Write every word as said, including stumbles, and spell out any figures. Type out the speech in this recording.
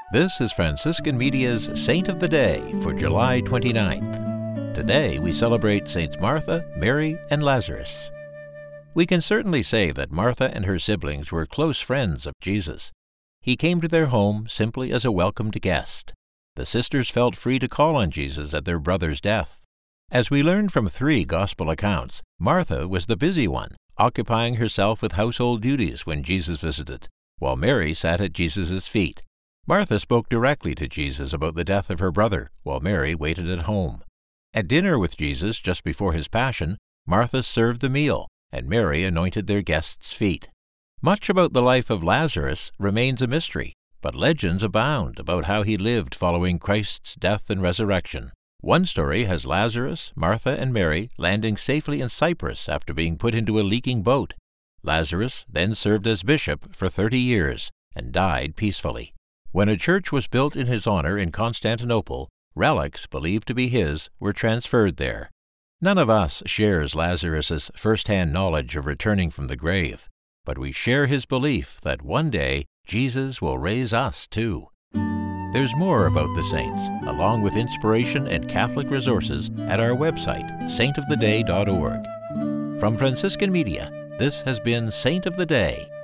This is Franciscan Media's Saint of the Day for July twenty-ninth. Today we celebrate Saints Martha, Mary, and Lazarus. We can certainly say that Martha and her siblings were close friends of Jesus. He came to their home simply as a welcomed guest. The sisters felt free to call on Jesus at their brother's death. As we learned from three gospel accounts, Martha was the busy one, occupying herself with household duties when Jesus visited, while Mary sat at Jesus' feet. Martha spoke directly to Jesus about the death of her brother, while Mary waited at home. At dinner with Jesus just before his passion, Martha served the meal, and Mary anointed their guests' feet. Much about the life of Lazarus remains a mystery, but legends abound about how he lived following Christ's death and resurrection. One story has Lazarus, Martha, and Mary landing safely in Cyprus after being put into a leaking boat. Lazarus then served as bishop for thirty years and died peacefully. When a church was built in his honor in Constantinople, relics believed to be his were transferred there. None of us shares Lazarus's first-hand knowledge of returning from the grave, but we share his belief that one day Jesus will raise us too. There's more about the saints, along with inspiration and Catholic resources, at our website, saint of the day dot org. From Franciscan Media, this has been Saint of the Day.